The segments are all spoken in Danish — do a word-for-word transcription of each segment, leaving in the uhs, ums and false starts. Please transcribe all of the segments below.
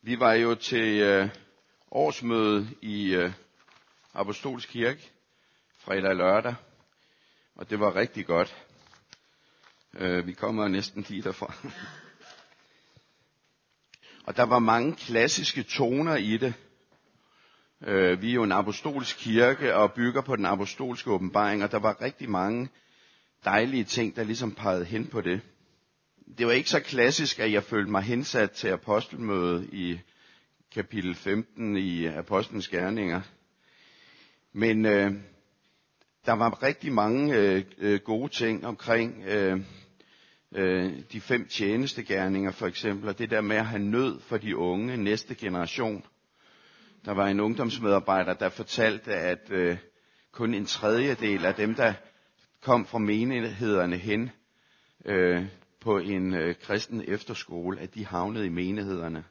Vi var jo til øh, årsmøde i øh, Apostolsk Kirke fredag og lørdag, og det var rigtig godt. Øh, vi kommer næsten lige derfra. Og der var mange klassiske toner i det. Øh, vi er jo en apostolsk kirke og bygger på den apostolske åbenbaring, og der var rigtig mange dejlige ting, der ligesom pegede hen på det. Det var ikke så klassisk, at jeg følte mig hensat til apostelmødet i kapitel femten i Apostlenes Gerninger. Men øh, der var rigtig mange øh, gode ting omkring øh, øh, de fem tjenestegerninger for eksempel, og det der med at have nød for de unge, næste generation. Der var en ungdomsmedarbejder, der fortalte, at øh, kun en tredjedel af dem, der kom fra menighederne hen øh, på en øh, kristen efterskole, at de havnede i menighederne.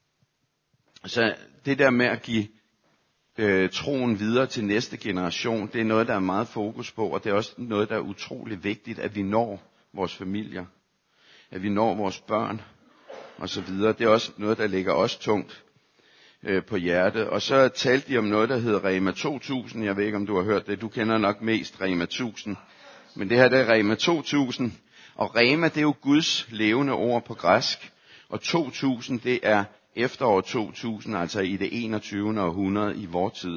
Så det der med at give øh, troen videre til næste generation, det er noget, der er meget fokus på, og det er også noget, der er utrolig vigtigt, at vi når vores familier, at vi når vores børn osv. Det er også noget, der ligger os tungt øh, på hjertet. Og så talte de om noget, der hedder Rema to tusind. Jeg ved ikke, om du har hørt det. Du kender nok mest Rema tusind. Men det her, det er Rema to tusind. Og Rema, det er jo Guds levende ord på græsk. Og to tusind, det er efterår to tusind, altså i det enogtyvende århundrede i vor tid.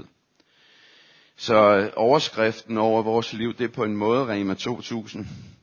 Så overskriften over vores liv, det er på en måde Rema to tusind.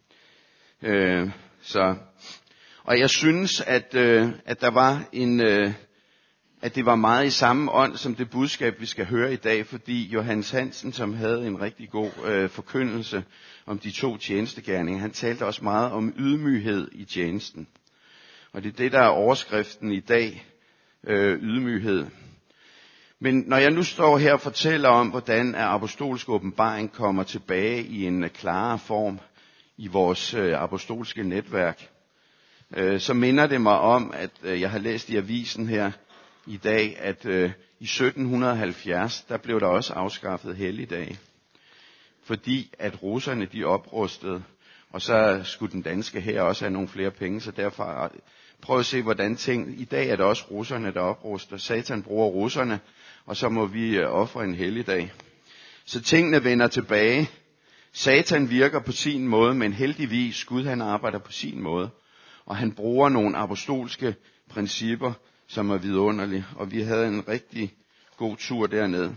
Øh, så, og jeg synes, at, øh, at der var en, øh, at det var meget i samme ånd som det budskab, vi skal høre i dag, fordi Johannes Hansen, som havde en rigtig god øh, forkyndelse om de to tjenestegerninger, han talte også meget om ydmyghed i tjenesten. Og det er det, der er overskriften i dag, øh, ydmyghed. Men når jeg nu står her og fortæller om, hvordan apostolsk åbenbaring kommer tilbage i en klarere form i vores øh, apostolske netværk, øh, så minder det mig om, at øh, jeg har læst i avisen her i dag, at øh, i sytten halvfjerds, der blev der også afskaffet helligdag, fordi at russerne de oprustede, og så skulle den danske hær også have nogle flere penge, så derfor prøv at se, hvordan ting, i dag er det også russerne, der opruster. Satan bruger russerne, og så må vi øh, ofre en helligdag. Så tingene vender tilbage. Satan virker på sin måde, men heldigvis Gud han arbejder på sin måde. Og han bruger nogle apostolske principper, som er vidunderlige. Og vi havde en rigtig god tur dernede.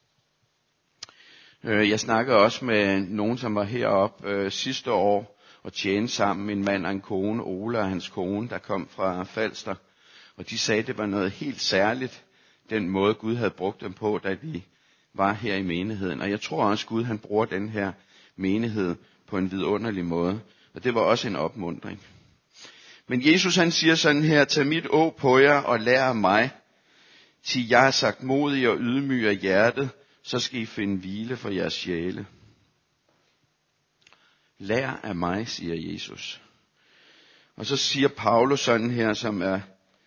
Jeg snakkede også med nogen, som var heroppe øh, sidste år og tjente sammen med en mand og en kone, Ole og hans kone, der kom fra Falster. Og de sagde, at det var noget helt særligt, den måde Gud havde brugt dem på, da de var her i menigheden. Og jeg tror også, Gud han bruger den her menighed på en vidunderlig måde. Og det var også en opmuntring. Men Jesus han siger sådan her, tag mit åg på jer og lær af mig, til jeg har sagt modig og ydmyg af hjertet, så skal I finde hvile for jeres sjæle. Lær af mig, siger Jesus. Og så siger Paulus sådan her, som er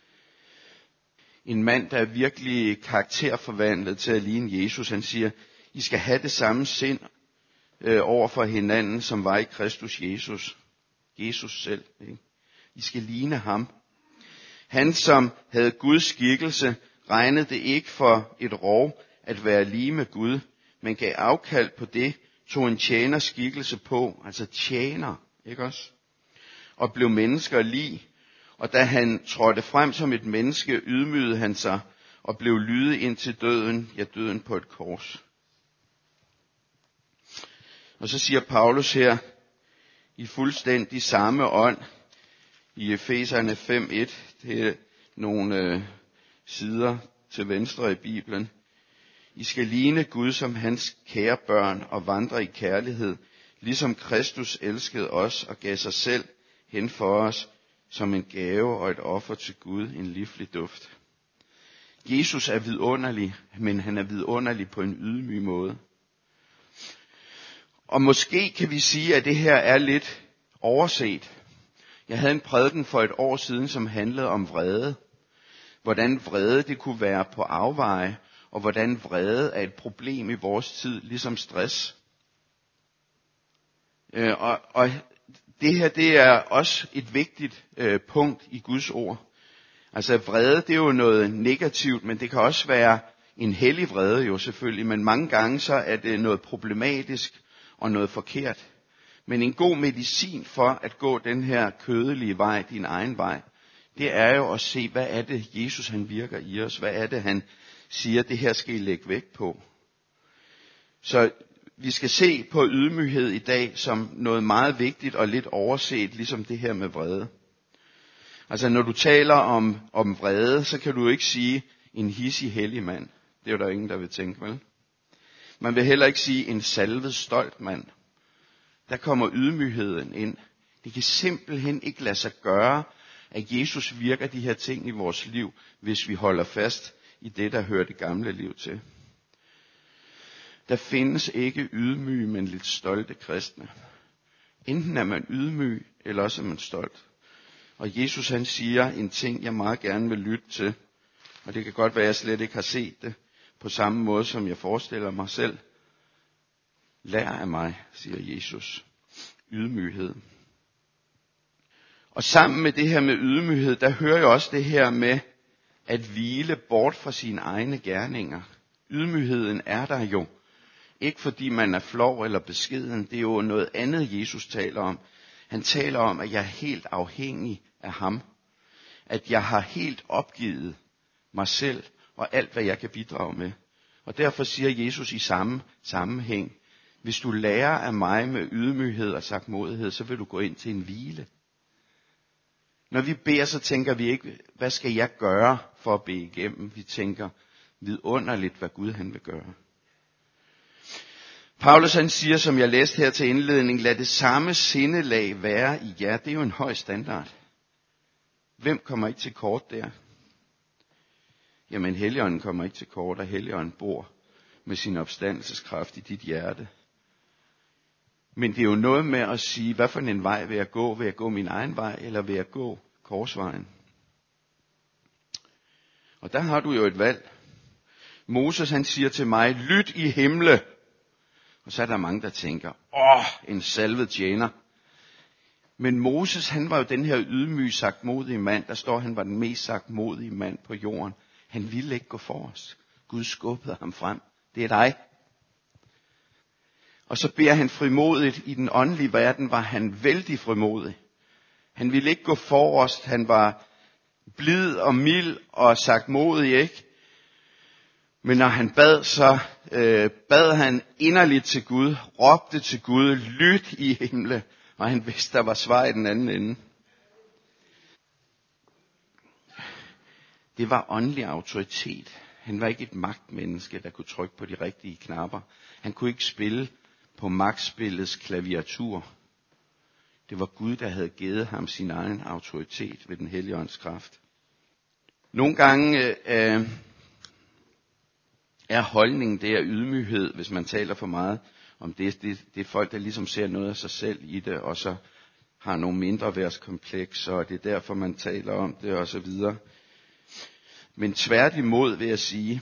en mand, der er virkelig karakterforvandlet til at ligne Jesus. Han siger, I skal have det samme sind øh, over for hinanden, som var i Kristus Jesus. Jesus selv. Ikke? I skal ligne ham. Han, som havde Guds skikkelse, regnede det ikke for et rov at være lige med Gud, men gav afkald på det, tog en tjener skikkelse på, altså tjener, ikke også? Og blev mennesker lig. Og da han trådte frem som et menneske, ydmygede han sig og blev lydig indtil døden, ja døden på et kors. Og så siger Paulus her, i fuldstændig samme ånd, i Efeserne fem et, det er nogle øh, sider til venstre i Bibelen. I skal ligne Gud som hans kære børn og vandre i kærlighed, ligesom Kristus elskede os og gav sig selv hen for os som en gave og et offer til Gud, en livlig duft. Jesus er vidunderlig, men han er vidunderlig på en ydmyg måde. Og måske kan vi sige, at det her er lidt overset. Jeg havde en prædiken for et år siden, som handlede om vrede. Hvordan vrede det kunne være på afveje, og hvordan vrede er et problem i vores tid, ligesom stress. Øh, og, og det her, det er også et vigtigt øh, punkt i Guds ord. Altså vrede, det er jo noget negativt, men det kan også være en hellig vrede jo selvfølgelig, men mange gange så er det noget problematisk og noget forkert. Men en god medicin for at gå den her kødelige vej, din egen vej, det er jo at se, hvad er det, Jesus han virker i os? Hvad er det, han siger, det her skal I lægge vægt på? Så vi skal se på ydmyghed i dag som noget meget vigtigt og lidt overset, ligesom det her med vrede. Altså når du taler om, om vrede, så kan du ikke sige en hidsig hellig mand. Det er jo der ingen, der vil tænke, vel? Man vil heller ikke sige en salvet stolt mand. Der kommer ydmygheden ind. Det kan simpelthen ikke lade sig gøre, at Jesus virker de her ting i vores liv, hvis vi holder fast i det, der hører det gamle liv til. Der findes ikke ydmyge, men lidt stolte kristne. Enten er man ydmyg, eller også er man stolt. Og Jesus han siger en ting, jeg meget gerne vil lytte til. Og det kan godt være, at jeg slet ikke har set det på samme måde, som jeg forestiller mig selv. Lær af mig, siger Jesus. Ydmyghed. Og sammen med det her med ydmyghed, der hører jeg også det her med at hvile bort fra sine egne gerninger. Ydmygheden er der jo. Ikke fordi man er flov eller beskeden, det er jo noget andet, Jesus taler om. Han taler om, at jeg er helt afhængig af ham. At jeg har helt opgivet mig selv og alt, hvad jeg kan bidrage med. Og derfor siger Jesus i samme sammenhæng, hvis du lærer af mig med ydmyghed og sagtmodighed, så vil du gå ind til en hvile. Når vi beder, så tænker vi ikke, hvad skal jeg gøre for at bede igennem? Vi tænker vidunderligt, hvad Gud han vil gøre. Paulus han siger, som jeg læste her til indledning, lad det samme sindelag være i jer. Det er jo en høj standard. Hvem kommer ikke til kort der? Jamen Helligånden kommer ikke til kort, og Helligånden bor med sin opstandelseskraft i dit hjerte. Men det er jo noget med at sige, hvad for en vej vil jeg gå? Vil jeg gå min egen vej, eller vil jeg gå korsvejen? Og der har du jo et valg. Moses han siger til mig, lyt i himle. Og så er der mange, der tænker, åh, en salvet tjener. Men Moses, han var jo den her ydmyge, sagtmodige mand. Der står, han var den mest sagtmodige mand på jorden. Han ville ikke gå forrest. Gud skubbede ham frem. Det er dig. Og så beder han frimodigt. I den åndelige verden var han vældig frimodig. Han ville ikke gå forrest. Han var blid og mild og sagtmodig, ikke? Men når han bad, så øh, bad han inderligt til Gud, råbte til Gud, lyt i himle, og han vidste, der var svar i den anden ende. Det var åndelig autoritet. Han var ikke et magtmenneske, der kunne trykke på de rigtige knapper. Han kunne ikke spille på magtspillets klaviatur. Det var Gud, der havde givet ham sin egen autoritet ved den hellige ånds kraft. Nogle gange øh, er holdningen der ydmyghed, hvis man taler for meget om det. Det, det er folk, der ligesom ser noget af sig selv i det, og så har nogle mindre værtskomplekser, og det er derfor, man taler om det, og så videre. Men tværtimod vil jeg sige,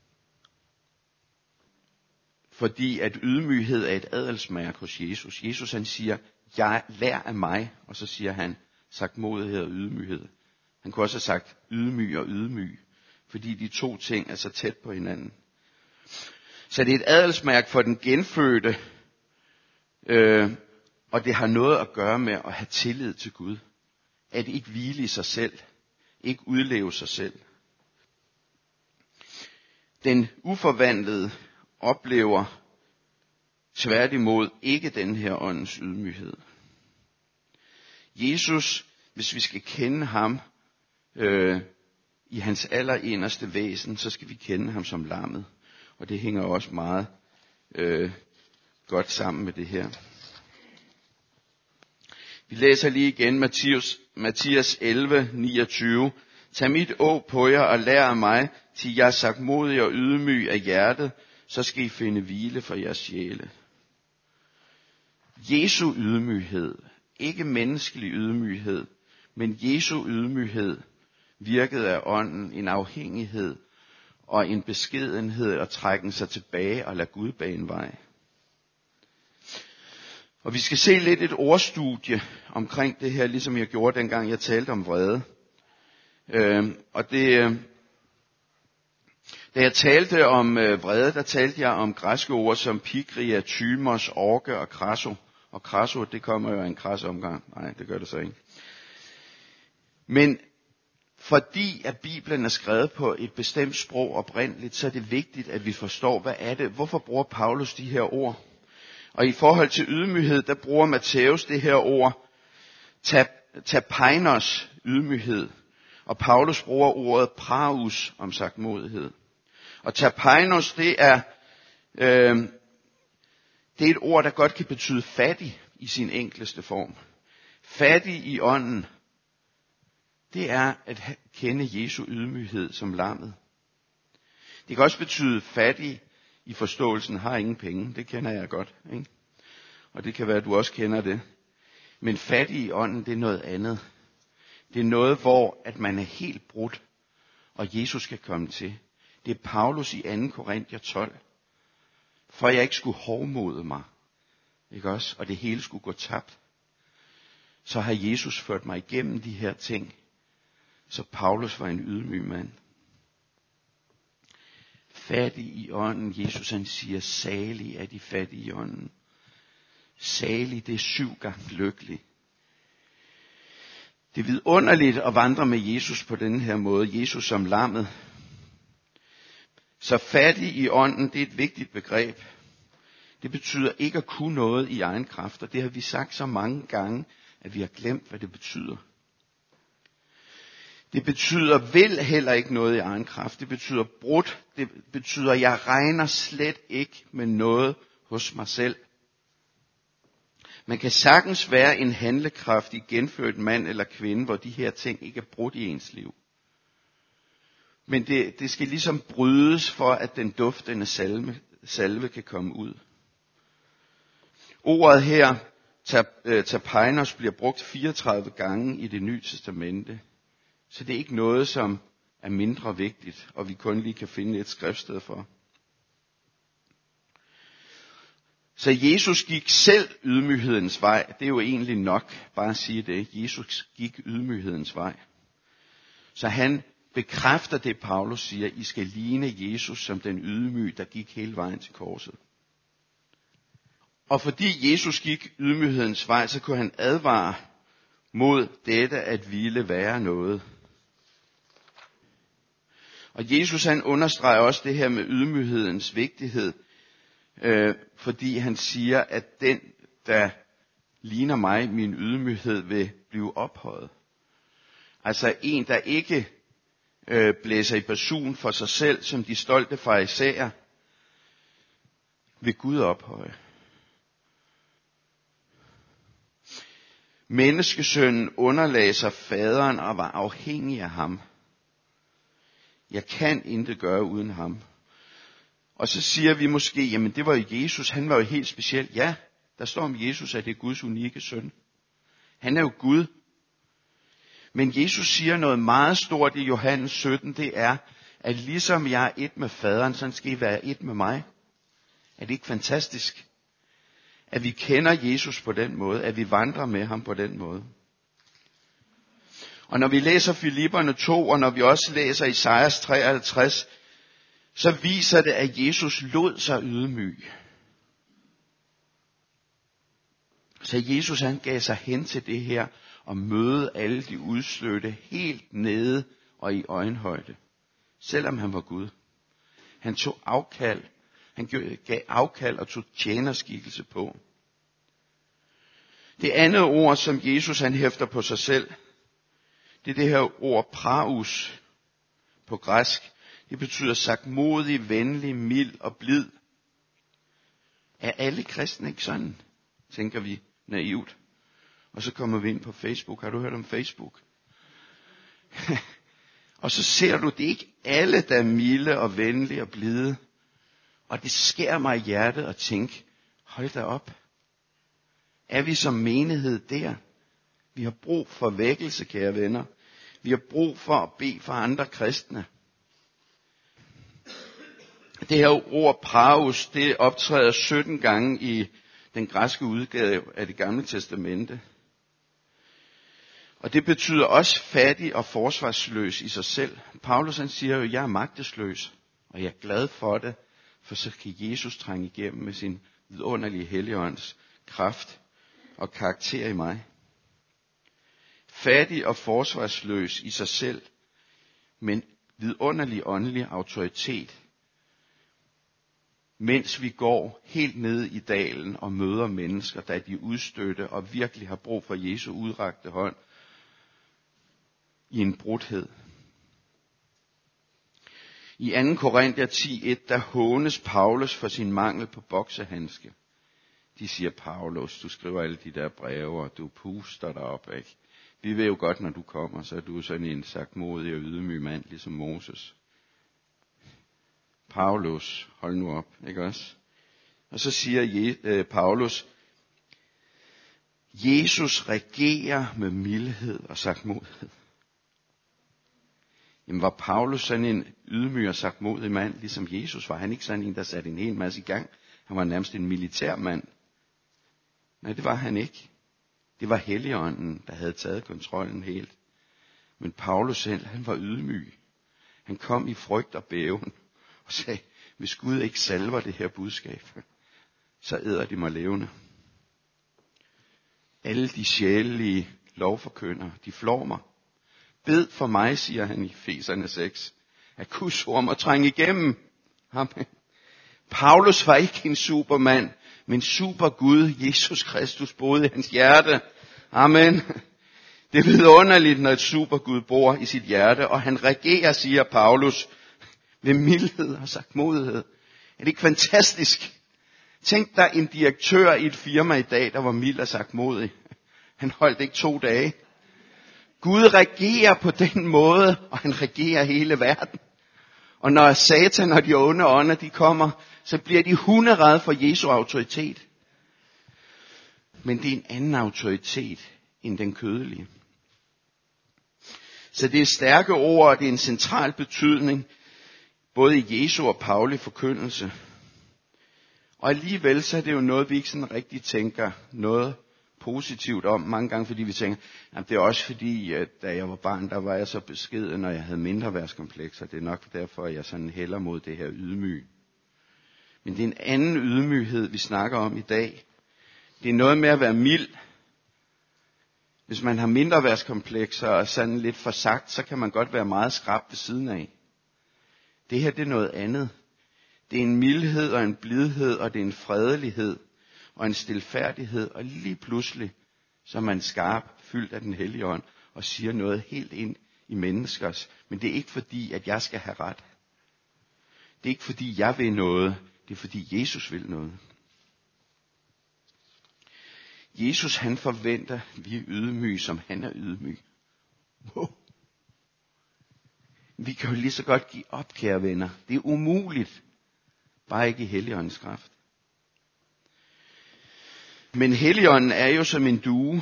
fordi at ydmyghed er et adelsmærke hos Jesus. Jesus han siger, jeg lær af mig, og så siger han, sagtmodighed og ydmyghed. Han kunne også have sagt ydmyg og ydmyg, fordi de to ting er så tæt på hinanden. Så det er et adelsmærke for den genfødte, øh, og det har noget at gøre med at have tillid til Gud. At ikke hvile i sig selv, ikke udleve sig selv. Den uforvandlede oplever tværtimod ikke den her åndens ydmyghed. Jesus, hvis vi skal kende ham øh, i hans allerinderste væsen, så skal vi kende ham som lammet. Og det hænger også meget øh, godt sammen med det her. Vi læser lige igen Matthæus, Mathias elleve, niogtyve. Tag mit åg på jer og lær af mig, til jeg er sagtmodig og ydmyg af hjertet, så skal I finde hvile for jeres sjæle. Jesu ydmyghed, ikke menneskelig ydmyghed, men Jesu ydmyghed virkede af ånden, en afhængighed og en beskedenhed at trække sig tilbage og lade Gud bane vej. Og vi skal se lidt et ordstudie omkring det her, ligesom jeg gjorde dengang jeg talte om vrede. Øh, og det, øh, da jeg talte om øh, vrede, der talte jeg om græske ord som pigria, thymos, orke og krasso. Og krasso, det kommer jo af en kras omgang. Nej, det gør det så ikke. Men fordi at Bibelen er skrevet på et bestemt sprog oprindeligt, så er det vigtigt, at vi forstår, hvad er det, hvorfor bruger Paulus de her ord. Og i forhold til ydmyghed, der bruger Matthæus det her ord, tapainos, ydmyghed. Og Paulus bruger ordet praus om sagtmodighed. Og tapainos, det er, øh, det er et ord, der godt kan betyde fattig i sin enkleste form. Fattig i ånden, det er at kende Jesu ydmyghed som lammet. Det kan også betyde fattig i forståelsen, har ingen penge. Det kender jeg godt, ikke? Og det kan være, at du også kender det. Men fattig i ånden, det er noget andet. Det er noget, hvor at man er helt brudt, og Jesus skal komme til. Det er Paulus i anden Korinther tolv. For jeg ikke skulle hovmode mig, ikke også? Og det hele skulle gå tabt. Så har Jesus ført mig igennem de her ting. Så Paulus var en ydmyg mand. Fattig i ånden. Jesus han siger, salig er de fattige i ånden. Salig, det er syv gange lykkelig. Det er vidunderligt at vandre med Jesus på den her måde. Jesus som lammet. Så fattig i ånden, det er et vigtigt begreb. Det betyder ikke at kunne noget i egen kraft. Og det har vi sagt så mange gange, at vi har glemt, hvad det betyder. Det betyder vel heller ikke noget i egen kraft. Det betyder brudt. Det betyder, at jeg regner slet ikke med noget hos mig selv. Man kan sagtens være en handlekraftig, genfødt mand eller kvinde, hvor de her ting ikke er brudt i ens liv. Men det, det skal ligesom brydes, for at den duftende salve, salve kan komme ud. Ordet her, tapainos, bliver brugt fireogtredive gange i Det Nye Testamente. Så det er ikke noget, som er mindre vigtigt, og vi kun lige kan finde et skriftsted for. Så Jesus gik selv ydmyghedens vej. Det er jo egentlig nok bare at sige det. Jesus gik ydmyghedens vej. Så han bekræfter det, Paulus siger, I skal ligne Jesus som den ydmyg, der gik hele vejen til korset. Og fordi Jesus gik ydmyghedens vej, så kunne han advare mod dette at ville være noget. Og Jesus han understreger også det her med ydmyghedens vigtighed, øh, fordi han siger, at den, der ligner mig, min ydmyghed, vil blive ophøjet. Altså en, der ikke øh, blæser i basun for sig selv, som de stolte farisæer, vil Gud ophøje. Menneskesønnen underlagde sig faderen og var afhængig af ham. Jeg kan intet gøre uden ham. Og så siger vi måske, jamen det var jo Jesus, han var jo helt speciel. Ja, der står om Jesus, at det er Guds unikke søn. Han er jo Gud. Men Jesus siger noget meget stort i Johannes sytten, det er, at ligesom jeg er et med faderen, så skal I være et med mig. Er det ikke fantastisk? At vi kender Jesus på den måde, at vi vandrer med ham på den måde. Og når vi læser Filipperne to, og når vi også læser Esajas treoghalvtreds, så viser det, at Jesus lod sig ydmyg. Så Jesus han gav sig hen til det her, og møde alle de udstødte helt nede og i øjenhøjde. Selvom han var Gud. Han tog afkald. Han gav afkald og tog tjenerskikkelse på. Det andet ord, som Jesus han hæfter på sig selv, det er det her ord praus på græsk. Det betyder sagtmodig, venlig, mild og blid. Er alle kristne ikke sådan, tænker vi naivt. Og så kommer vi ind på Facebook. Har du hørt om Facebook? Og så ser du, det er ikke alle, der er milde og venlige og blide. Og det skærer mig i hjertet at tænke, hold da op. Er vi som menighed der? Vi har brug for vækkelse, kære venner. Vi har brug for at bede for andre kristne. Det her ord praus, det optræder sytten gange i den græske udgave af Det Gamle Testamente. Og det betyder også fattig og forsvarsløs i sig selv. Paulus han siger jo, jeg er magtesløs, og jeg er glad for det, for så kan Jesus trænge igennem med sin vidunderlige Helligånds kraft og karakter i mig. Fattig og forsvarsløs i sig selv, men vidunderlig åndelig autoritet, mens vi går helt ned i dalen og møder mennesker, der de er udstødte og virkelig har brug for Jesu udrakte hånd i en brudhed. I anden Korinther ti et, der hånes Paulus for sin mangel på boksehandske. De siger, Paulus, du skriver alle de der breve, og du puster dig op, ikke? Vi ved jo godt, når du kommer, så er du sådan en sagtmodig og ydmyg mand, ligesom Moses. Paulus, hold nu op, ikke også? Og så siger Je, Paulus, Jesus regerer med mildhed og sagtmodighed. Jamen var Paulus sådan en ydmyg og sagtmodig mand, ligesom Jesus? Var han ikke sådan en, der satte en hel masse i gang? Han var nærmest en militær mand. Nej, det var han ikke. Det var Helligånden, der havde taget kontrollen helt. Men Paulus selv, han var ydmyg. Han kom i frygt og bæven og sagde, hvis Gud ikke salver det her budskab, så æder de mig levende. Alle de sjælelige lovforkyndere, de flår mig. Bed for mig, siger han i Efeserne seks, at Guds ord må trænge igennem. Amen. Paulus var ikke en supermand, men super Gud, Jesus Kristus, boede i hans hjerte. Amen. Det er vidunderligt, når et super Gud bor i sit hjerte, og han regerer, siger Paulus, ved mildhed og sagtmodighed. Er det ikke fantastisk? Tænk dig en direktør i et firma i dag, der var mild og sagtmodig. Han holdt ikke to dage. Gud regerer på den måde, og han regerer hele verden. Og når Satan og de onde ånder, de kommer, så bliver de hunderede for Jesu autoritet. Men det er en anden autoritet end den kødelige. Så det er stærke ord, og det er en central betydning, både i Jesu og Pauli forkyndelse. Og alligevel så er det jo noget, vi ikke sådan rigtig tænker noget positivt om mange gange, fordi vi tænker, at det er også fordi, at da jeg var barn, der var jeg så beskeden, og jeg havde mindreværdskomplekser. Det er nok derfor, at jeg sådan hælder mod det her ydmyg. Men det er en anden ydmyghed, vi snakker om i dag. Det er noget med at være mild. Hvis man har mindreværdskomplekser og sådan lidt for sagt, så kan man godt være meget skrap ved siden af. Det her, det er noget andet. Det er en mildhed og en blidhed, og det er en fredelighed og en stilfærdighed, og lige pludselig så er man skarp, fyldt af den hellige ånd, og siger noget helt ind i menneskers. Men det er ikke fordi, at jeg skal have ret. Det er ikke fordi, jeg vil noget. Det er fordi, Jesus vil noget. Jesus, han forventer, at vi er ydmyge, som han er ydmyg. Wow. Vi kan jo lige så godt give op, kære venner. Det er umuligt. Bare ikke i Helligåndens kraft. Men Helligånden er jo som en due.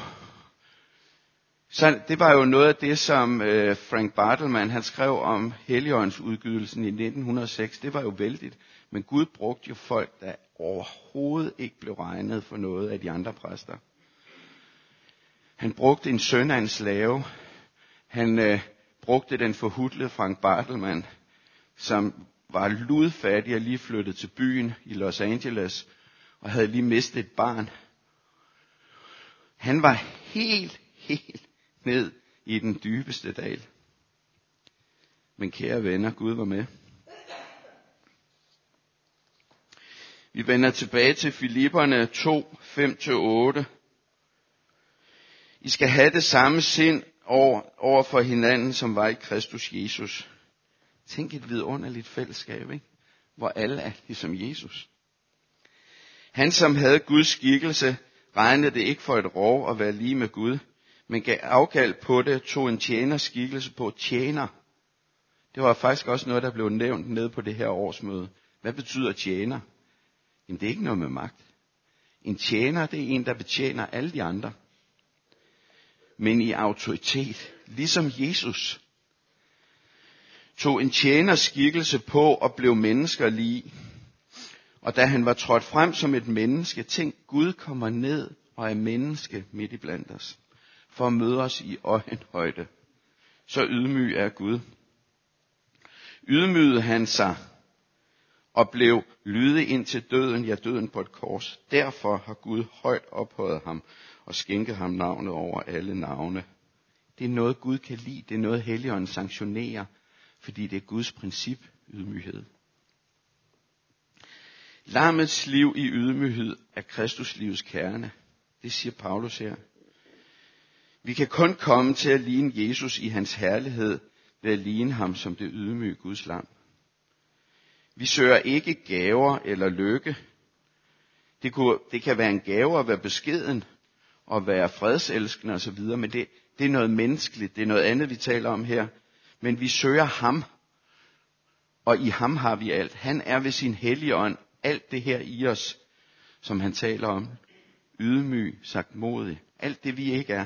Så det var jo noget af det, som øh, Frank Bartleman, han skrev om Helligåndens udgydelsen i nitten hundrede og seks. Det var jo vældigt. Men Gud brugte jo folk, der overhovedet ikke blev regnet for noget af de andre præster. Han brugte en søn af en slave. Han øh, brugte den forhudlede Frank Bartleman, som var ludfattig og lige flyttet til byen i Los Angeles, og havde lige mistet et barn. Han var helt, helt ned i den dybeste dal. Men kære venner, Gud var med. Vi vender tilbage til Filipperne to, fem til otte. I skal have det samme sind over, over for hinanden, som var i Kristus Jesus. Tænk et vidunderligt fællesskab, ikke? Hvor alle er ligesom Jesus. Han, som havde Guds skikkelse, regnede det ikke for et rov at være lige med Gud, men gav afkald på det, tog en tjeners skikkelse på tjener. Det var faktisk også noget, der blev nævnt nede på det her årsmøde. Hvad betyder tjener? Jamen, det er ikke noget med magt. En tjener, det er en, der betjener alle de andre. Men i autoritet, ligesom Jesus, tog en tjeners skikkelse på og blev menneskerlig. Og da han var trådt frem som et menneske, tænk, Gud kommer ned og er menneske midt i blandt os. for at møde os i øjenhøjde. Så ydmyg er Gud. Ydmygede han sig og blev lydig ind til døden, ja døden på et kors. Derfor har Gud højt ophøjet ham og skænket ham navnet over alle navne. Det er noget Gud kan lide, det er noget Helligånden sanktionerer, fordi det er Guds princip, ydmyghed. Lammets liv i ydmyghed er Kristus livs kerne. Det siger Paulus her. Vi kan kun komme til at ligne Jesus i hans herlighed ved at ligne ham som det ydmyge Guds lam. Vi søger ikke gaver eller lykke. Det, kunne, det kan være en gave at være beskeden og være fredselskende osv., men det, det er noget menneskeligt, det er noget andet, vi taler om her. Men vi søger ham, og i ham har vi alt. Han er ved sin hellige ånd alt det her i os, som han taler om. Ydmyg, sagtmodig, alt det vi ikke er.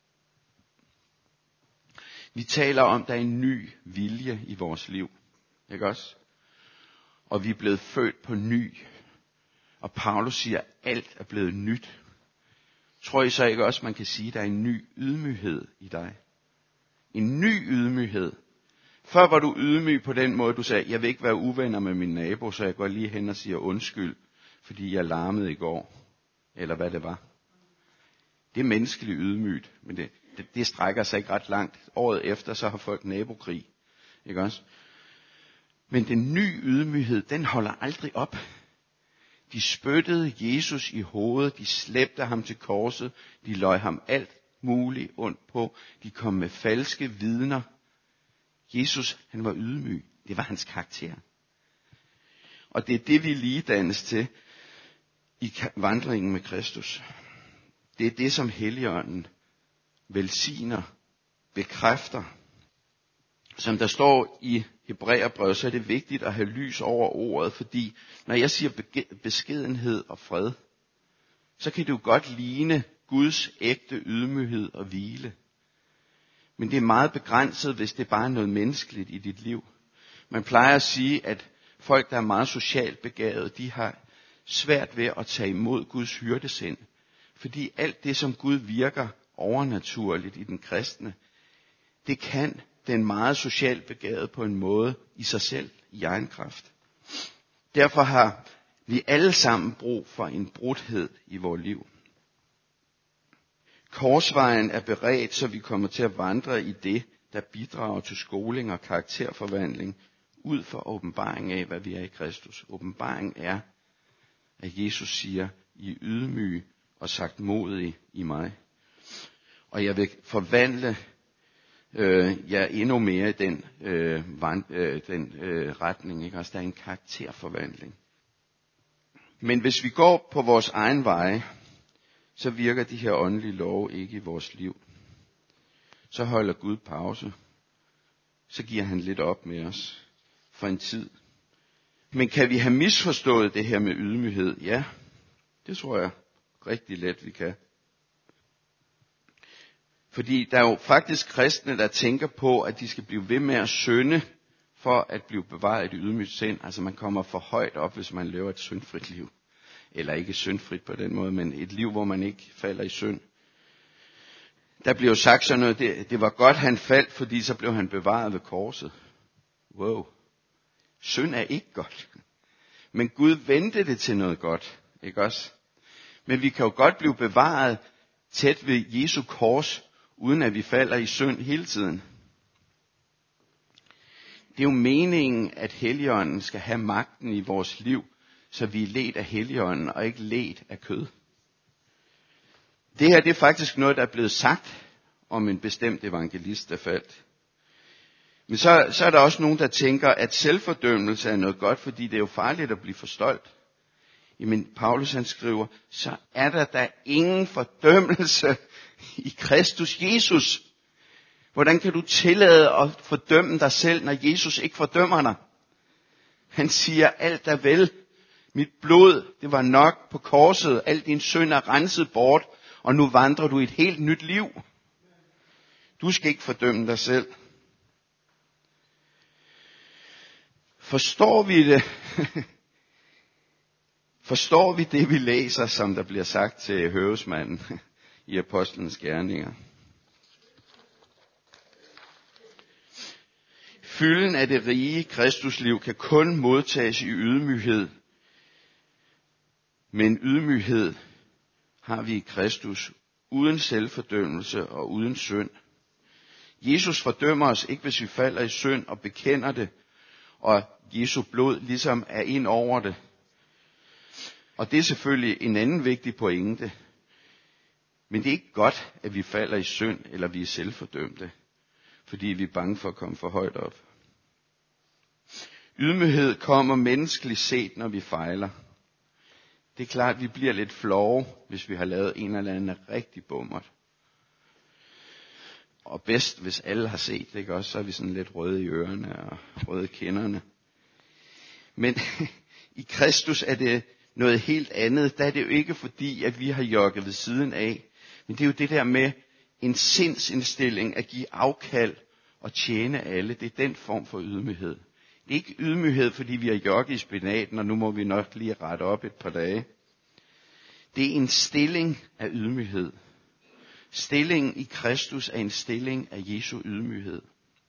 Vi taler om, der er en ny vilje i vores liv, ikke også? Og vi er blevet født på ny. Og Paulus siger, at alt er blevet nyt. Tror I så ikke også, man kan sige, at der er en ny ydmyghed i dig? En ny ydmyghed. Før var du ydmyg på den måde, du sagde, jeg vil ikke være uvenner med min nabo, så jeg går lige hen og siger undskyld, fordi jeg larmede i går. Eller hvad det var. Det er menneskeligt ydmygt, men det, det, det strækker sig ikke ret langt. Året efter, så har folk nabokrig. Ikke også? Men den nye ydmyghed, den holder aldrig op. De spyttede Jesus i hovedet, de slæbte ham til korset, de løj ham alt muligt ondt på, de kom med falske vidner. Jesus, han var ydmyg. Det var hans karakter. Og det er det, vi ligedannes til i vandringen med Kristus. Det er det, som Helligånden velsigner, bekræfter. Som der står i Hebræerbrevet, så er det vigtigt at have lys over ordet, fordi når jeg siger beskedenhed og fred, så kan det jo godt ligne Guds ægte ydmyghed og hvile. Men det er meget begrænset, hvis det bare er noget menneskeligt i dit liv. Man plejer at sige, at folk, der er meget socialt begavede, de har svært ved at tage imod Guds hyrdesind. Fordi alt det, som Gud virker overnaturligt i den kristne, det kan den meget socialt begavede på en måde i sig selv, i egen kraft. Derfor har vi alle sammen brug for en brudhed i vores liv. Korsvejen er beredt, så vi kommer til at vandre i det, der bidrager til skoling og karakterforvandling, ud fra åbenbaring af, hvad vi er i Kristus. Åbenbaring er, at Jesus siger, I er ydmyge og sagtmodige i mig. Og jeg vil forvandle øh, jer endnu mere i den, øh, vand, øh, den øh, retning. Ikke? Altså, der er en karakterforvandling. Men hvis vi går på vores egen veje, så virker de her åndelige love ikke i vores liv. Så holder Gud pause. Så giver han lidt op med os for en tid. Men kan vi have misforstået det her med ydmyghed? Ja, det tror jeg rigtig let vi kan. Fordi der er jo faktisk kristne, der tænker på, at de skal blive ved med at synde, for at blive bevaret i det ydmygt sind. Altså man kommer for højt op, hvis man lever et syndfrit liv. Eller ikke syndfrit på den måde, men et liv, hvor man ikke falder i synd. Der bliver jo sagt sådan noget, det, det var godt, han faldt, fordi så blev han bevaret ved korset. Wow. Synd er ikke godt. Men Gud vendte det til noget godt, ikke også? Men vi kan jo godt blive bevaret tæt ved Jesu kors, uden at vi falder i synd hele tiden. Det er jo meningen, at Helligånden skal have magten i vores liv, så vi er ledt af Helligånden og ikke ledt af kød. Det her det er faktisk noget, der er blevet sagt om en bestemt evangelist, der faldt. Men så, så er der også nogen, der tænker, at selvfordømmelse er noget godt, fordi det er jo farligt at blive for stolt. Jamen Paulus han skriver, så er der da ingen fordømmelse i Kristus Jesus. Hvordan kan du tillade at fordømme dig selv, når Jesus ikke fordømmer dig? Han siger, alt er vel. Mit blod, det var nok på korset. Al din synd er renset bort, og nu vandrer du i et helt nyt liv. Du skal ikke fordømme dig selv. Forstår vi det? Forstår vi det, vi læser, som der bliver sagt til høvesmanden i Apostlenes Gerninger? Fylden af det rige Kristusliv kan kun modtages i ydmyghed. Men ydmyghed har vi i Kristus, uden selvfordømmelse og uden synd. Jesus fordømmer os ikke, hvis vi falder i synd og bekender det, og Jesu blod ligesom er ind over det. Og det er selvfølgelig en anden vigtig pointe. Men det er ikke godt, at vi falder i synd, eller vi er selvfordømte, fordi vi er bange for at komme for højt op. Ydmyghed kommer menneskeligt set, når vi fejler. Det er klart, at vi bliver lidt flove, hvis vi har lavet en eller anden rigtig bummert. Og bedst, hvis alle har set det, ikke også, så er vi sådan lidt røde i ørerne og røde i kinderne. Men i Kristus er det noget helt andet. Der er det jo ikke fordi, at vi har jogget ved siden af. Men det er jo det der med en sindsindstilling at give afkald og tjene alle. Det er den form for ydmyghed. Det er ikke ydmyghed, fordi vi har jogget i spinaten, og nu må vi nok lige rette op et par dage. Det er en stilling af ydmyghed. Stillingen i Kristus er en stilling af Jesu ydmyghed,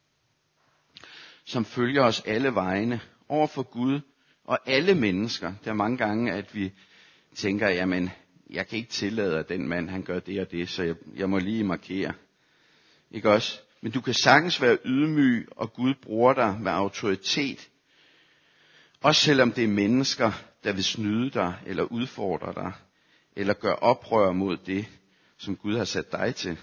som følger os alle vegne over for Gud og alle mennesker. Der er mange gange, at vi tænker, jamen, jeg kan ikke tillade, at den mand, han gør det og det, så jeg, jeg må lige markere. Ikke også? Men du kan sagtens være ydmyg, og Gud bruger dig med autoritet. Også selvom det er mennesker, der vil snyde dig, eller udfordre dig, eller gøre oprør mod det, som Gud har sat dig til.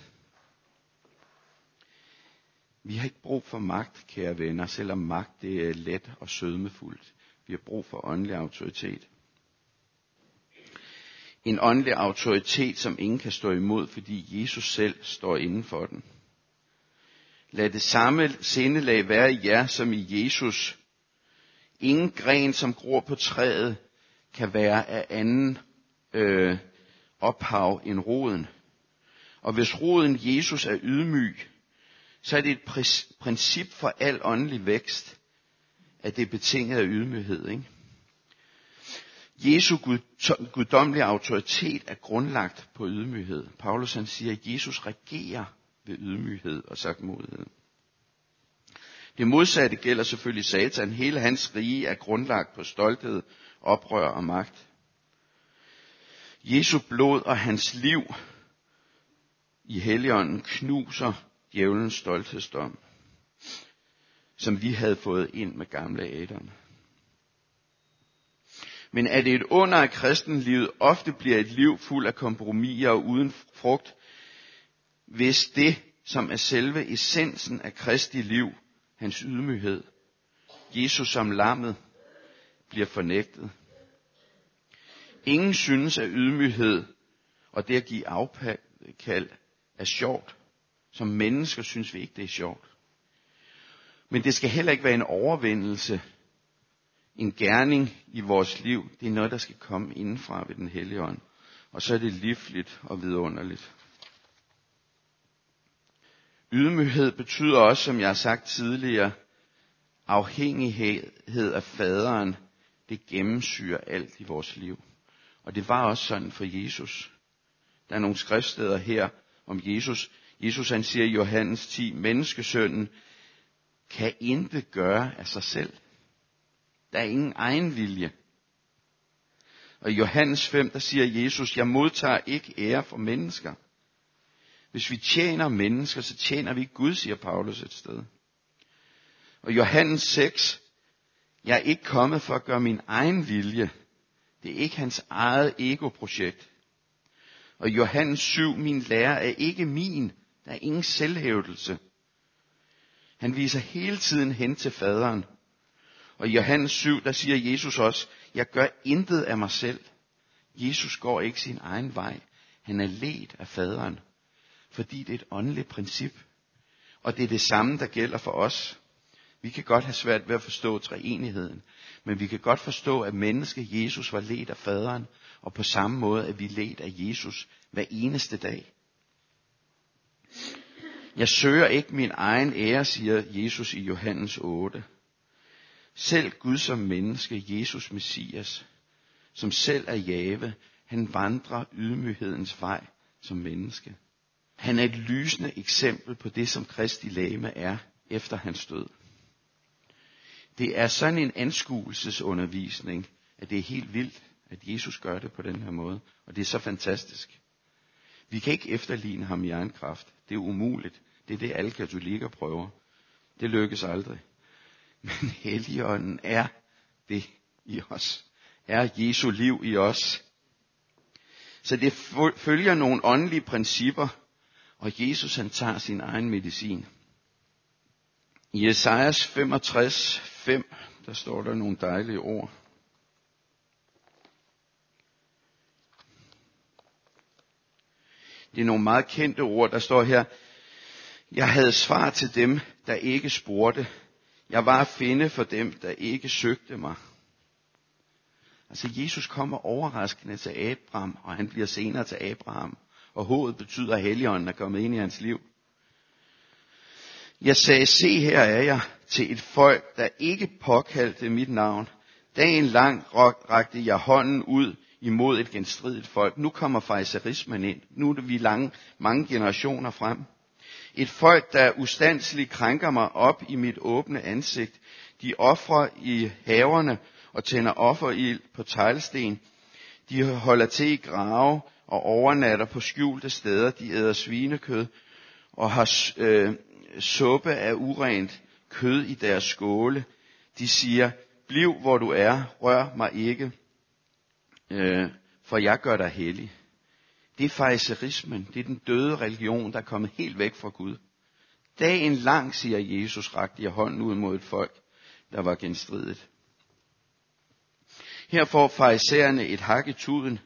Vi har ikke brug for magt, kære venner, selvom magt det er let og sødmefuldt. Vi har brug for åndelig autoritet. En åndelig autoritet, som ingen kan stå imod, fordi Jesus selv står inden for den. Lad det samme sindelag være i jer, som i Jesus. Ingen gren, som gror på træet, kan være af anden øh, ophav end roden. Og hvis roden Jesus er ydmyg, så er det et princip for al åndelig vækst, at det er betinget af ydmyghed, ikke? Jesu guddommelige autoritet er grundlagt på ydmyghed. Paulus han siger, at Jesus regerer ved ydmyghed og sagtmodighed. Det modsatte gælder selvfølgelig Satan. Hele hans rige er grundlagt på stolthed, oprør og magt. Jesu blod og hans liv i Helligånden knuser djævelens stolthedsdom, som vi havde fået ind med gamle Adam. Men er det et under, at kristenlivet ofte bliver et liv fuld af kompromiser og uden frugt, hvis det, som er selve essensen af Kristi liv, hans ydmyghed, Jesus som lammet, bliver fornægtet. Ingen synes, at ydmyghed og det at give afkald er sjovt. Som mennesker synes vi ikke, det er sjovt. Men det skal heller ikke være en overvindelse, en gerning i vores liv. Det er noget, der skal komme indenfra ved den hellige ånd. Og så er det livligt og vidunderligt. Ydmyghed betyder også, som jeg har sagt tidligere, afhængighed af faderen. Det gennemsyrer alt i vores liv. Og det var også sådan for Jesus. Der er nogle skriftsteder her om Jesus. Jesus han siger i Johannes ti, menneskesønnen kan intet gøre af sig selv. Der er ingen egen vilje. Og i Johannes fem, der siger Jesus, jeg modtager ikke ære for mennesker. Hvis vi tjener mennesker, så tjener vi ikke Gud, siger Paulus et sted. Og Johannes seks, jeg er ikke kommet for at gøre min egen vilje. Det er ikke hans eget ego-projekt. Og Johannes syv, min lære er ikke min. Der er ingen selvhævdelse. Han viser hele tiden hen til faderen. Og i Johannes syv, der siger Jesus også, jeg gør intet af mig selv. Jesus går ikke sin egen vej. Han er ledt af faderen. Fordi det er et åndeligt princip. Og det er det samme, der gælder for os. Vi kan godt have svært ved at forstå treenigheden. Men vi kan godt forstå, at mennesket Jesus var ledt af faderen. Og på samme måde er vi ledt af Jesus hver eneste dag. Jeg søger ikke min egen ære, siger Jesus i Johannes otte. Selv Gud som menneske, Jesus Messias, som selv er Jave, han vandrer ydmyghedens vej som menneske. Han er et lysende eksempel på det, som Kristi legeme er efter hans død. Det er sådan en anskuelsesundervisning, at det er helt vildt, at Jesus gør det på den her måde. Og det er så fantastisk. Vi kan ikke efterligne ham i egen kraft. Det er umuligt. Det er det, alle katolikker prøver. Det lykkes aldrig. Men Helligånden er det i os. Er Jesu liv i os. Så det følger nogle åndelige principper, og Jesus han tager sin egen medicin. I Esajas femogtres fem, der står der nogle dejlige ord. Det er nogle meget kendte ord, der står her. Jeg havde svar til dem, der ikke spurgte. Jeg var at finde for dem, der ikke søgte mig. Altså Jesus kommer overraskende til Abraham, og han bliver senere til Abraham. Og H'et betyder, at Helligånden er kommet ind i hans liv. Jeg sagde, se her er jeg til et folk, der ikke påkaldte mit navn. Dagen lang rakte jeg hånden ud imod et genstridigt folk. Nu kommer farisæismen ind. Nu er det vi lange, mange generationer frem. Et folk, der ustandsligt krænker mig op i mit åbne ansigt. De ofrer i haverne og tænder offerild på teglsten. De holder til i grave og overnatter på skjulte steder. De æder svinekød og har øh, suppe af urent kød i deres skåle. De siger, bliv hvor du er, rør mig ikke, øh, for jeg gør dig hellig. Det er farisæismen, det er den døde religion, der er kommet helt væk fra Gud. Dagen lang, siger Jesus, rakte jeg hånden ud mod et folk, der var genstridigt. Her får farisæerne et hak i tuden.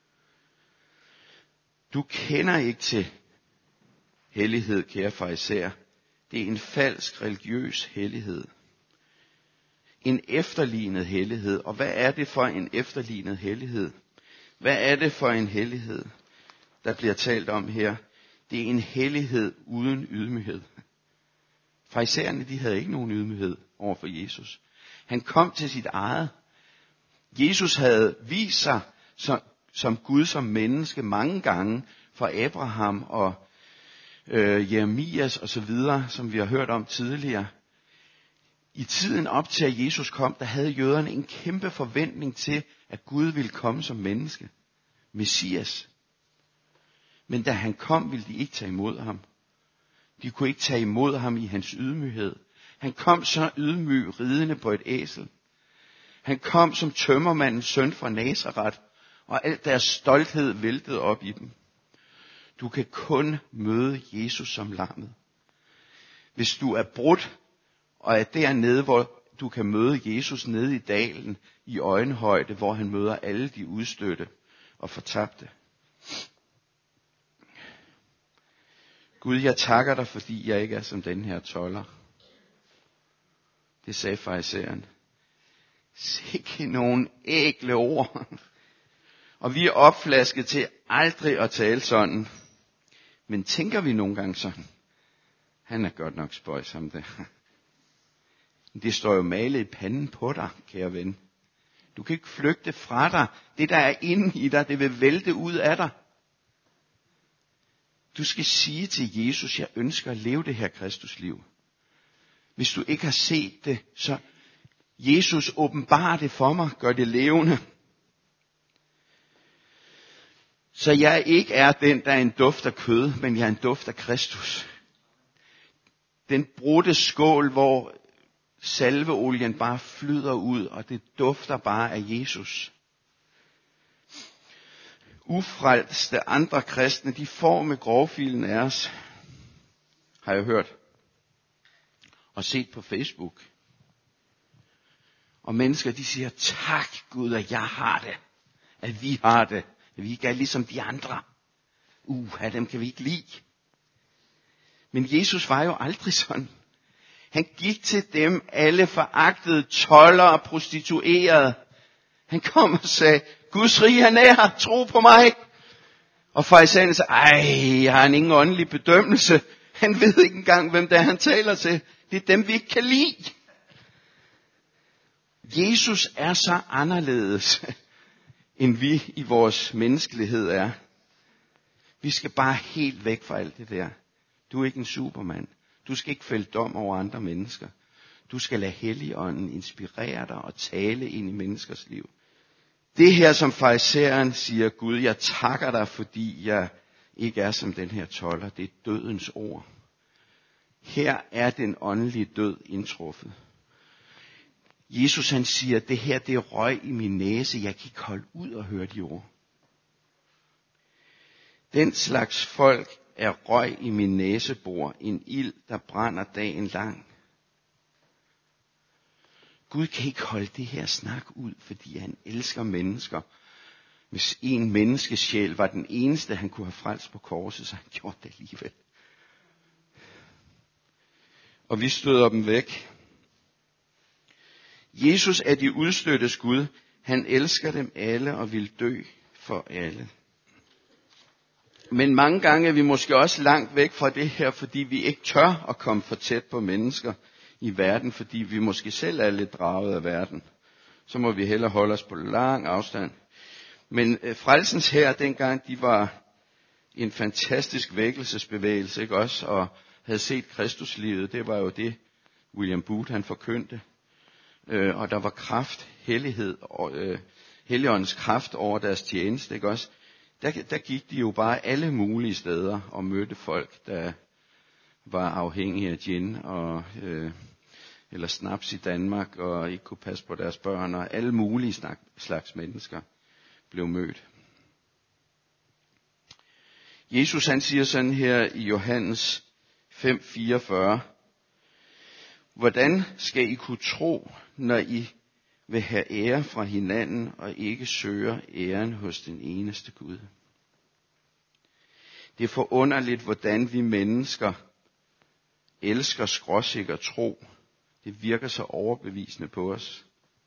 Du kender ikke til hellighed, kære farisæer. Det er en falsk religiøs hellighed. En efterlignet hellighed. Og hvad er det for en efterlignet hellighed? Hvad er det for en hellighed, der bliver talt om her? Det er en hellighed uden ydmyghed. Farisæerne, de havde ikke nogen ydmyghed over for Jesus. Han kom til sit eget. Jesus havde vist sig som, som Gud som menneske mange gange for Abraham og øh, Jeremias og så videre, som vi har hørt om tidligere. I tiden op til at Jesus kom, der havde jøderne en kæmpe forventning til, at Gud ville komme som menneske. Messias. Men da han kom, ville de ikke tage imod ham. De kunne ikke tage imod ham i hans ydmyghed. Han kom så ydmyg, ridende på et æsel. Han kom som tømmermandens søn fra Nazaret, og al deres stolthed væltede op i dem. Du kan kun møde Jesus som lammet. Hvis du er brudt, og er dernede, hvor du kan møde Jesus nede i dalen, i øjenhøjde, hvor han møder alle de udstødte og fortabte. Gud, jeg takker dig, fordi jeg ikke er som den her toller. Det sagde farisæeren. Sikke nogle ægle ord. Og vi er opflasket til aldrig at tale sådan. Men tænker vi nogle gange sådan? Han er godt nok spøjs om det. Det står jo malet i panden på dig, kære ven. Du kan ikke flygte fra dig. Det, der er inde i dig, det vil vælte ud af dig. Du skal sige til Jesus, jeg ønsker at leve det her Kristusliv. Hvis du ikke har set det, så Jesus åbenbarer det for mig, gør det levende. Så jeg ikke er den, der er en duft af kød, men jeg er en duft af Kristus. Den brudte skål, hvor salveolien bare flyder ud, og det dufter bare af Jesus. Ufrelste andre kristne, de får med grovfilen af os, har jeg hørt og set på Facebook. Og mennesker, de siger, tak Gud, at jeg har det, at vi har det, at vi ikke er ligesom de andre. Uh, dem kan vi ikke lide. Men Jesus var jo aldrig sådan. Han gik til dem, alle foragtede, toldere og prostituerede. Han kom og sagde, Guds rige er nær, tro på mig. Og farisæerne sagde, ej, har han ingen åndelig bedømmelse. Han ved ikke engang, hvem det er, han taler til. Det er dem, vi ikke kan lide. Jesus er så anderledes, end vi i vores menneskelighed er. Vi skal bare helt væk fra alt det der. Du er ikke en supermand. Du skal ikke fælde dom over andre mennesker. Du skal lade Helligånden inspirere dig og tale ind i menneskers liv. Det her, som farisæeren siger, Gud, jeg takker dig, fordi jeg ikke er som den her tolder. Det er dødens ord. Her er den åndelige død indtruffet. Jesus han siger, det her det er røg i min næse, jeg kan ikke holde ud og høre de ord. Den slags folk er røg i min næsebor, en ild, der brænder dagen lang. Gud kan ikke holde det her snak ud, fordi han elsker mennesker. Hvis en menneskesjæl var den eneste, han kunne have frelst på korset, så han gjorde det alligevel. Og vi støder dem væk. Jesus er de udstødtes Gud. Han elsker dem alle og vil dø for alle. Men mange gange er vi måske også langt væk fra det her, fordi vi ikke tør at komme for tæt på mennesker i verden, fordi vi måske selv er lidt draget af verden. Så må vi hellere holde os på lang afstand. Men øh, frelsens hær dengang, de var en fantastisk vækkelsesbevægelse, ikke også? Og havde set Kristuslivet, det var jo det, William Booth han forkyndte. Øh, og der var kraft, hellighed, og øh, Helligåndens kraft over deres tjeneste, ikke også? Der, der gik de jo bare alle mulige steder og mødte folk, der var afhængige af gin og øh, eller snaps i Danmark og ikke kunne passe på deres børn, og alle mulige snak, slags mennesker blev mødt. Jesus han siger sådan her i Johannes fem fireogfyrre: Hvordan skal I kunne tro, når I vil have ære fra hinanden og ikke søger æren hos den eneste Gud? Det er forunderligt, hvordan vi mennesker elsker skråsikker tro. Det virker så overbevisende på os.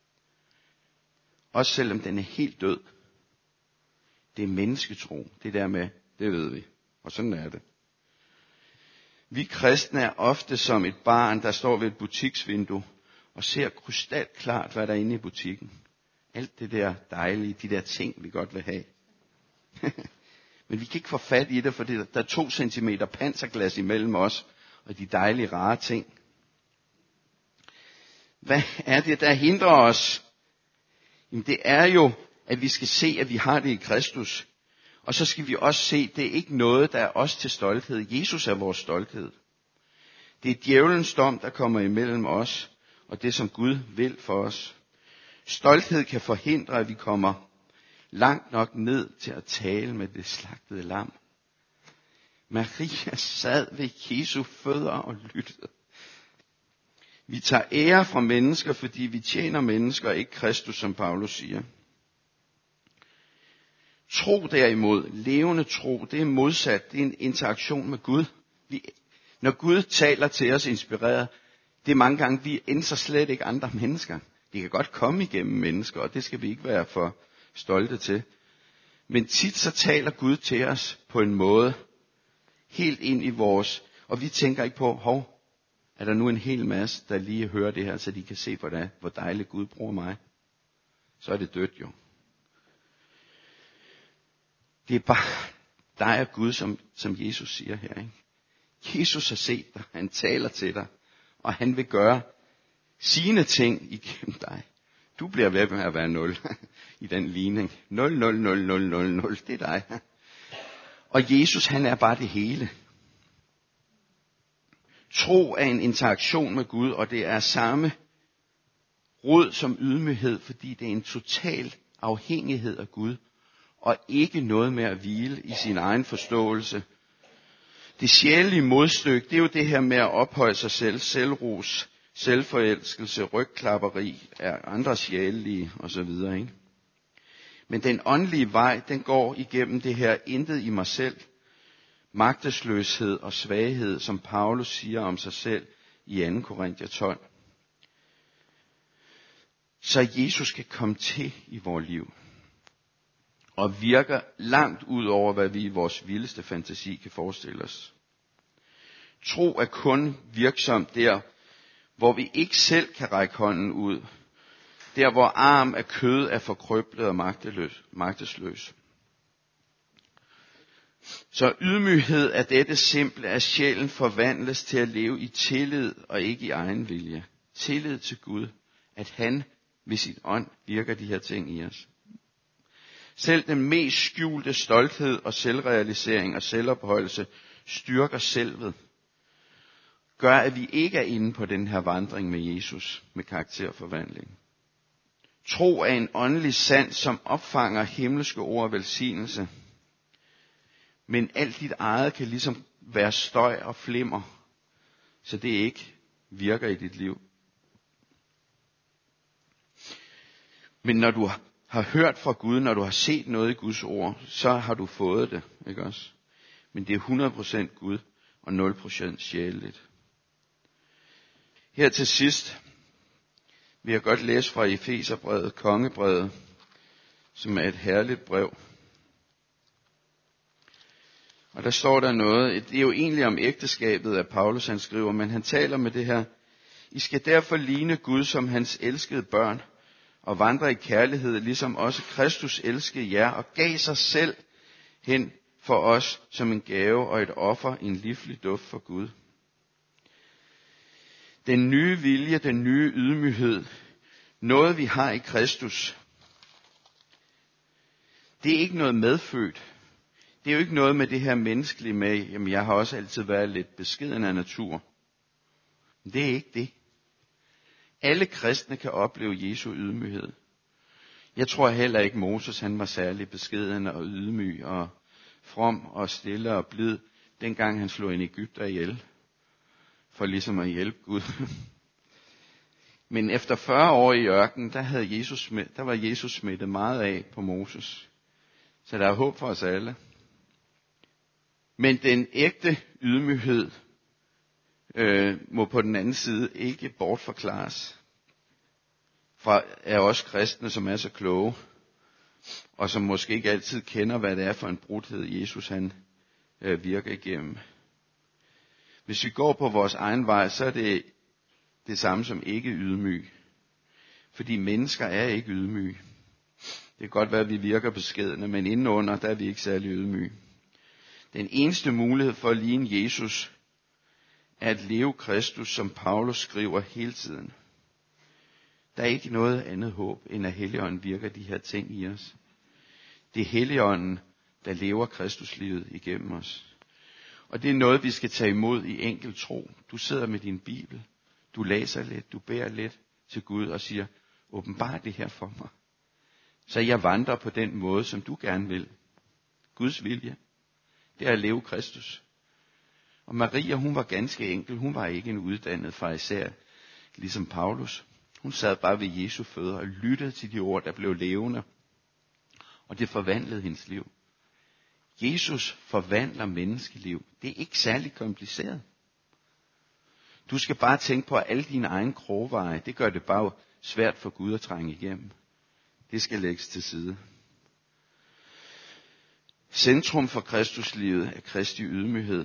Også selvom den er helt død. Det er mennesketro. Det der med, det ved vi. Og sådan er det. Vi kristne er ofte som et barn, der står ved et butiksvindue og ser krystalklart, hvad der er inde i butikken. Alt det der dejlige, de der ting, vi godt vil have. Men vi kan ikke få fat i det, for der er to centimeter panserglas imellem os og de dejlige, rare ting. Hvad er det, der hindrer os? Jamen, det er jo, at vi skal se, at vi har det i Kristus. Og så skal vi også se, at det er ikke noget, der er os til stolthed. Jesus er vores stolthed. Det er djævelens dom, der kommer imellem os, og det som Gud vil for os. Stolthed kan forhindre, at vi kommer langt nok ned til at tale med det slagtede lam. Maria sad ved Jesu fødder og lyttede. Vi tager ære fra mennesker, fordi vi tjener mennesker, ikke Kristus, som Paulus siger. Tro derimod, levende tro, det er modsat, det er en interaktion med Gud. Vi, når Gud taler til os inspireret, det er mange gange, vi ændrer slet ikke andre mennesker. De kan godt komme igennem mennesker, og det skal vi ikke være for stolte til. Men tit så taler Gud til os på en måde, helt ind i vores, og vi tænker ikke på, hov, er der nu en hel masse, der lige hører det her, så de kan se, hvordan, hvor dejligt Gud bruger mig. Så er det dødt jo. Det er bare dig og Gud, som, som Jesus siger her. Ikke? Jesus har set dig, han taler til dig, og han vil gøre sine ting igennem dig. Du bliver ved med at være nul i den ligning. nul, nul, nul, nul, nul, nul, det er dig. Og Jesus, han er bare det hele. Tro er en interaktion med Gud, og det er samme rod som ydmyghed, fordi det er en total afhængighed af Gud, og ikke noget med at hvile i sin egen forståelse. Det sjælelige modstykke, det er jo det her med at ophøje sig selv, selvros, selvforelskelse, rygklapperi af andre sjælelige osv. Ikke? Men den åndelige vej, den går igennem det her intet i mig selv, magtesløshed og svaghed, som Paulus siger om sig selv i anden Korinther tolv. Så Jesus kan komme til i vores liv og virker langt ud over, hvad vi i vores vildeste fantasi kan forestille os. Tro er kun virksom der, hvor vi ikke selv kan række hånden ud. Der, hvor arm af kød er forkrøblet og magtesløs. magtesløs. Så ydmyghed af dette simple, at sjælen forvandles til at leve i tillid og ikke i egen vilje. tillid til Gud, at han ved sit ånd virker de her ting i os. Selv den mest skjulte stolthed og selvrealisering og selvophøjelse styrker selvet. Gør, at vi ikke er inde på den her vandring med Jesus, med karakterforvandling. Tro er en åndelig sand, som opfanger himmelske ord og velsignelse. Men alt dit eget kan ligesom være støj og flimmer, så det ikke virker i dit liv. Men når du har hørt fra Gud, når du har set noget i Guds ord, så har du fået det, ikke også? Men det er hundrede procent Gud og nul procent sjæleligt. Her til sidst vil jeg godt læse fra Efeserbrevet, kongebrevet, som er et herligt brev. Og der står der noget, det er jo egentlig om ægteskabet, at Paulus han skriver, men han taler med det her. I skal derfor ligne Gud som hans elskede børn, og vandre i kærlighed, ligesom også Kristus elskede jer, og gav sig selv hen for os som en gave og et offer, en livlig duft for Gud. Den nye vilje, den nye ydmyghed, noget vi har i Kristus, det er ikke noget medfødt. Det er jo ikke noget med det her menneskelige med, jamen jeg har også altid været lidt beskeden af natur. Det er ikke det. Alle kristne kan opleve Jesu ydmyghed. Jeg tror heller ikke, Moses han var særlig beskeden og ydmyg og from og stille og blid, dengang han slog en egypter ihjel, for ligesom at hjælpe Gud. Men efter fyrre år i ørkenen, der, havde Jesus, der var Jesus smittet meget af på Moses. Så der er håb for os alle. Men den ægte ydmyghed øh, må på den anden side ikke bortforklares fra af os kristne, som er så kloge, og som måske ikke altid kender, hvad det er for en brudhed, Jesus han øh, virker igennem. Hvis vi går på vores egen vej, så er det det samme som ikke ydmyg. Fordi mennesker er ikke ydmyge. Det kan godt være, at vi virker beskedne, men indenunder, der er vi ikke særlig ydmyge. Den eneste mulighed for at ligne Jesus, er at leve Kristus, som Paulus skriver hele tiden. Der er ikke noget andet håb, end at Helligånden virker de her ting i os. Det er Helligånden, der lever Kristuslivet igennem os. Og det er noget, vi skal tage imod i enkel tro. Du sidder med din Bibel, du læser lidt, du beder lidt til Gud og siger, åbenbar det her for mig. Så jeg vandrer på den måde, som du gerne vil. Guds vilje, det er at leve Kristus. Og Maria, hun var ganske enkel. Hun var ikke en uddannet farisæer, ligesom Paulus. Hun sad bare ved Jesu fødder og lyttede til de ord, der blev levende. Og det forvandlede hendes liv. Jesus forvandler menneskeliv. Det er ikke særlig kompliceret. Du skal bare tænke på, at alle dine egne krogveje, det gør det bare svært for Gud at trænge igennem. Det skal lægges til side. Centrum for Kristuslivet er Kristi ydmyghed.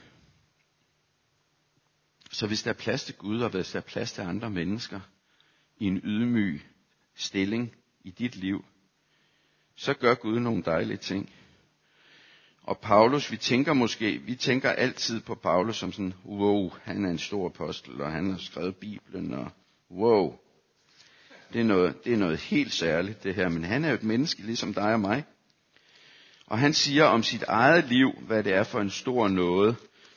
Så hvis der er plads til Gud, og hvis der er plads til andre mennesker, i en ydmyg stilling i dit liv, så gør Gud nogle dejlige ting. Og Paulus, vi tænker måske, vi tænker altid på Paulus som sådan, wow, han er en stor apostel, og han har skrevet Bibelen, og wow, det er noget, det er noget helt særligt det her, men han er jo et menneske ligesom dig og mig. Og han siger om sit eget liv, hvad det er for en stor noget,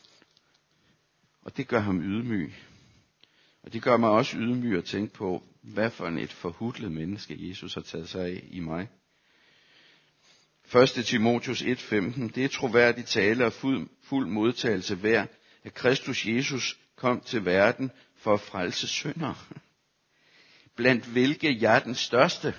og det gør ham ydmyg. Og det gør mig også ydmyg at tænke på, hvad for et forhutlet menneske Jesus har taget sig af i mig. første Timotheus et femten, det er troværdigt tale og fuld, fuld modtagelse værd, at Kristus Jesus kom til verden for at frelse syndere. Blandt hvilke jeg er den største.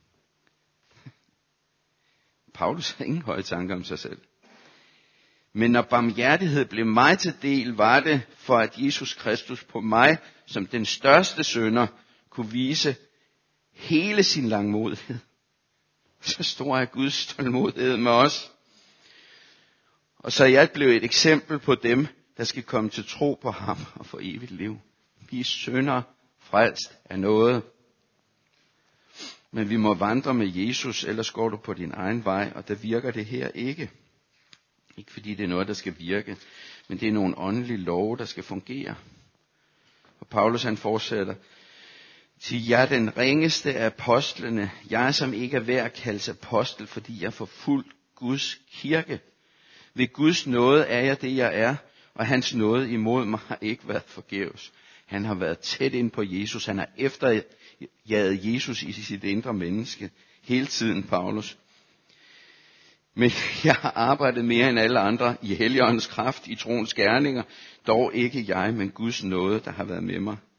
Paulus har ingen høje tanker om sig selv. Men når barmhjertighed blev mig til del, var det for at Jesus Kristus på mig, som den største synder, kunne vise hele sin langmodighed. Så stor er Guds tålmodighed med os. Og så jeg blev et eksempel på dem, der skal komme til tro på ham og få evigt liv. Vi er synder frelst af noget. Men vi må vandre med Jesus, ellers går du på din egen vej, og der virker det her ikke. Ikke fordi det er noget, der skal virke, men det er nogle åndelige love, der skal fungere. Og Paulus han fortsætter. Til jeg er den ringeste af apostlene, jeg som ikke er værd at kaldes apostel, fordi jeg forfulgt Guds kirke. Ved Guds nåde er jeg det, jeg er, og hans nåde imod mig har ikke været forgæves. Han har været tæt ind på Jesus. Han har efterjaget Jesus i sit indre menneske hele tiden, Paulus. Men jeg har arbejdet mere end alle andre i Helligåndens kraft, i troens gerninger. Dog ikke jeg, men Guds nåde, der har været med mig.